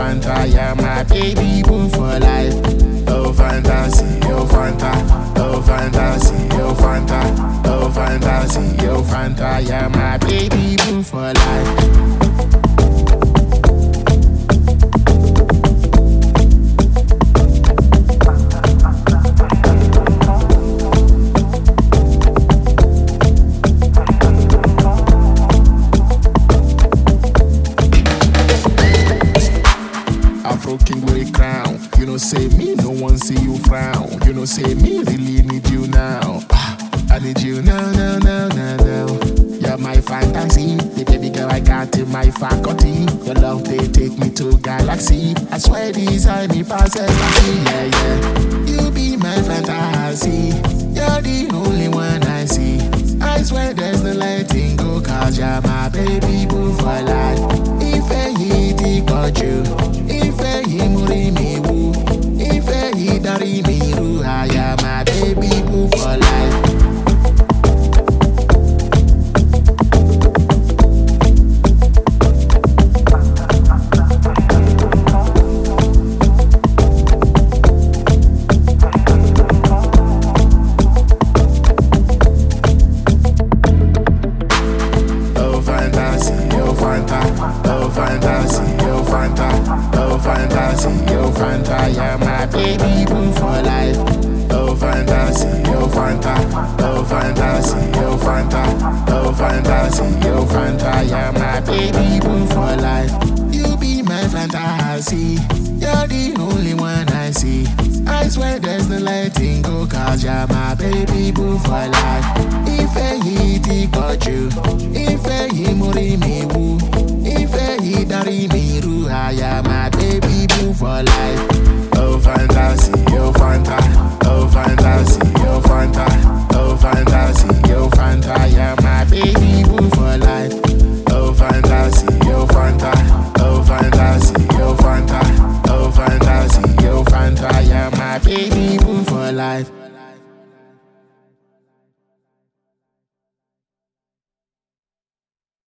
Fanta, you're my baby boo for life. Oh fantasy, oh Fanta, oh fantasy, oh Fanta, oh fantasy, oh Fanta, you're my baby boo for life. Afro king with a crown. You know, say me, no one see you frown. You know, say me, really need you now. I need you now, now, now, now, now. You're my fantasy, the baby girl I got in my faculty. Your love, they take me to galaxy. I swear these are me passes, yeah, yeah. You be my fantasy. You're the only one I see. I swear there's no letting go, cause you're my baby boo for life. If I hit it, got you. Muri me woo, if he dari me ru, I am my baby boo for life. Oh fantasy, oh Fanta, oh fantasy, oh Fanta. Oh fantasy, oh Fanta, you're my baby boo for life. Oh fantasy, oh Fanta, oh fantasy, oh Fanta, oh fantasy, oh Fanta, you're my baby boo for life. You be my fantasy, you're the only one I see. I swear there's no letting go, cause you're my baby boo for life. If I hit it, got you. If I hit muri me woo. If I hit dari me ru, I am my baby boo for life. Oh fantasy, oh Fanta, oh fantasy, oh Fanta, oh fantasy, oh Fanta, you're my baby boo for life. Oh fantasy, oh Fanta, oh fantasy, oh Fanta, oh fantasy, oh Fanta, you're my baby boo for life.